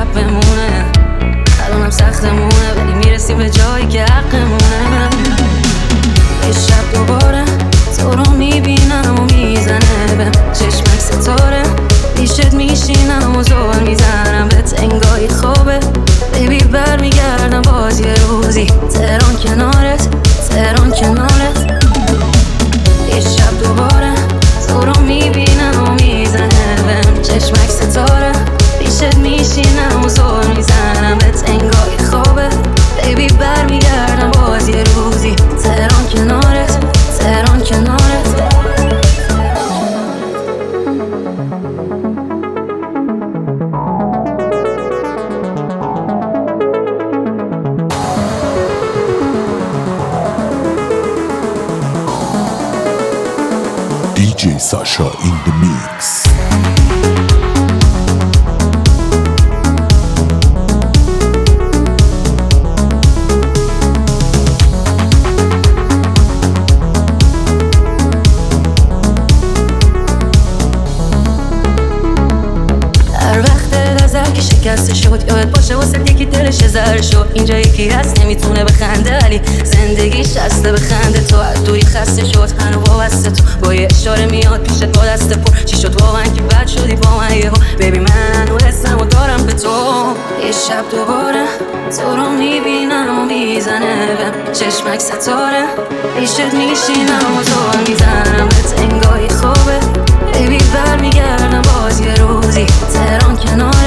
شب بمونه. الانم سختمونه ولی میرسیم به جایی که حقمونه. یه شب دوباره تو رو میبینم و میزنه به چشمک ستاره، پیشت میشینم و زور میزنم بهت انگاری خوبه. بیبی برمیگردم باز یه روزی، تهران کنارت، تهران کنارت. یه شب دوباره تو رو میبینم و میزنه بهم چشمک ستاره، پیشت میشینم و زور میزنم بهت انگاری خوبه. بیبی برمیگردم باز یه روزی، تهران کنارت، تهران کنارت. DJ Sasha in the mix. هر وقت نظر که شکسته شد یاد باشه واسه یکی دلش زر شد. اینجا یکی هست نمیتونه بخنده ولی زندگیش هسته بخنده. تو از دوری خسته شد هنو وابسته تو، با یه اشاره میاد پیشت با دست پر. چی شد واقعا که بد شدی با من یهو؟ ببین من و حسم و دارم به تو. یه شب دوباره تو رو میبینم و میزنه بهم چشمک ستاره، پیشت میشینم و زور میزنم بهت انگاری خوبه. بیبی برمیگردم باز یه روزی، تهران کنار